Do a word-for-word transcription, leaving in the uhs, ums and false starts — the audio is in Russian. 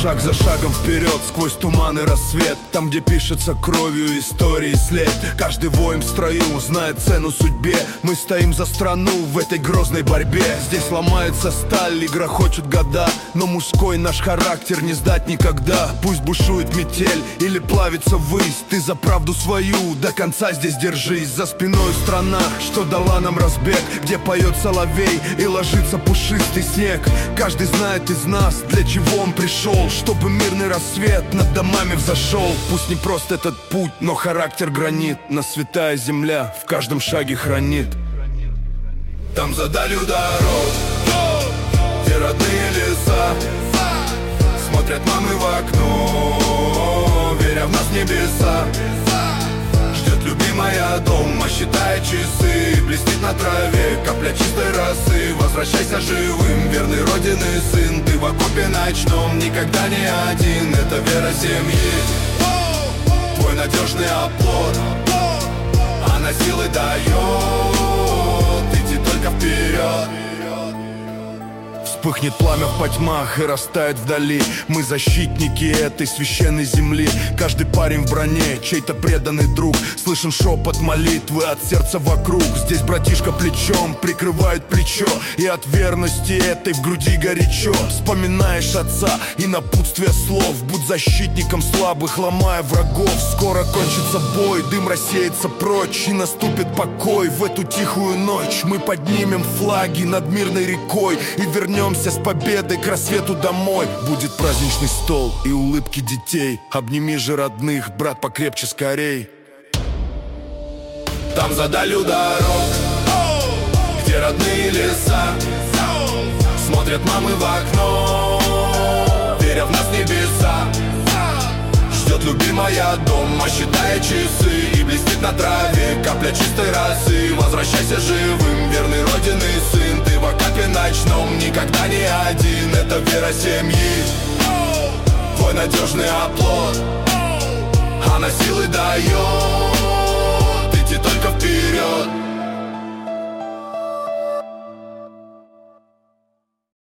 шаг за шагом вперед, сквозь туман и рассвет. Там, где пишется кровью истории след. Каждый воин в строю знает цену судьбе. Мы стоим за страну в этой грозной борьбе. Здесь ломается сталь и грохочут года, но мужской наш характер не сдать никогда. Пусть бушует метель или плавится ввысь, ты за правду свою до конца здесь держись. За спиной страна, что дала нам разбег, где поет соловей и ложится пушистый снег. Каждый знает из нас, для чего он пришел, чтобы мирный рассвет над домами взошел. Пусть не просто этот путь, но характер гранит. Нас святая земля в каждом шаге хранит. Там за далью дорог, где родные леса, смотрят мамы в окно, веря в нас небеса. Ждет любимая дома, считает часы, блестит на траве капля чистой росы. Возвращайся живым, верный родины сын. Ты в окопе ночном, никогда не один. Это вера семьи, твой надежный оплот. Она силы дает, иди только вперед. Вспыхнет пламя в потьмах и растает вдали. Мы защитники этой священной земли. Каждый парень в броне, чей-то преданный друг. Слышен шепот молитвы от сердца вокруг. Здесь братишка плечом прикрывает плечо, и от верности этой в груди горячо. Вспоминаешь отца и напутствие слов. Будь защитником слабых, ломая врагов. Скоро кончится бой, дым рассеется прочь, и наступит покой в эту тихую ночь. Мы поднимем флаги над мирной рекой и вернемся с победой к рассвету домой. Будет праздничный стол и улыбки детей. Обними же родных, брат, покрепче скорей. Там за далью дорог, где родные леса, смотрят мамы в окно, веря в нас небеса. Ждет любимая дома, считая часы, и блестит на траве капля чистой росы. Возвращайся живым, верный родины сын. Ты в окопе ночном, никогда не один. Это вера семьи, твой надежный оплот. Она силы дает,